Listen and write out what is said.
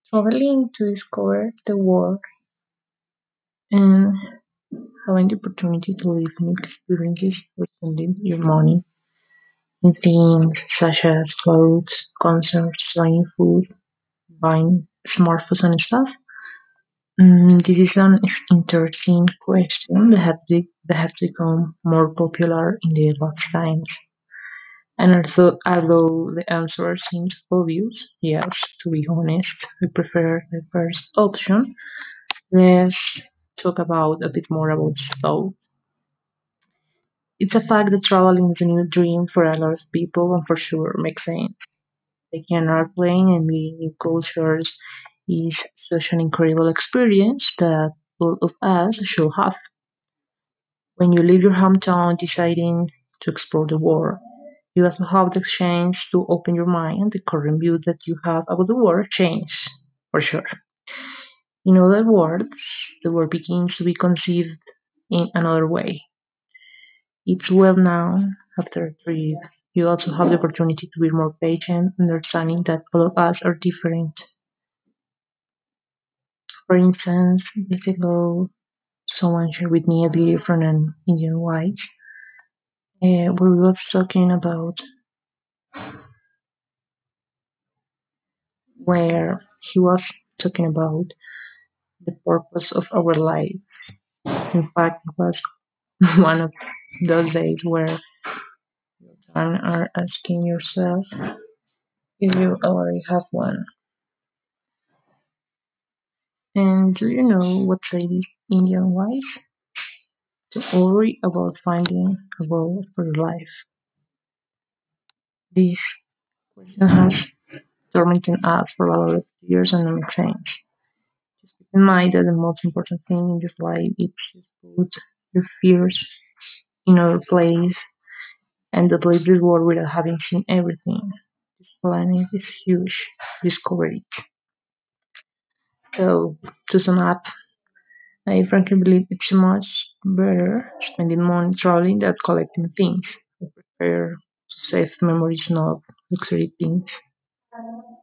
Traveling to discover the world and having the opportunity to live new experiences or spending your money in things such as clothes, concerts, dining food, buying smartphones and stuff. This is an interesting question that has become more popular in the last times. And although the answer seems obvious, yes, to be honest, I prefer the first option. Let's talk about a bit more about slow. It's a fact that traveling is a new dream for a lot of people and for sure makes sense. Taking an airplane and meeting new cultures is such an incredible experience that all of us should have. When you leave your hometown deciding to explore the world, you also have the chance to open your mind and the current view that you have about the world change, for sure. In other words, the world begins to be conceived in another way. It's well known after a trip. You also have the opportunity to be more patient, understanding that all of us are different. For instance, years ago, someone shared with me a video from an Indian wife where we was talking about where he was talking about the purpose of our lives. In fact, it was one of those days where you are asking yourself if you already have one. And do you know what say this Indian wife? To worry about finding a goal for your life. This question has tormented us for a lot of years and makes sense. Just keep in mind that the most important thing in your life is just put your fears in other place and to leave this world without having seen everything. This planet is huge. Discover it. So, to sum up, I frankly believe it's much better spending money traveling than collecting things. I prefer to save memories, not luxury things.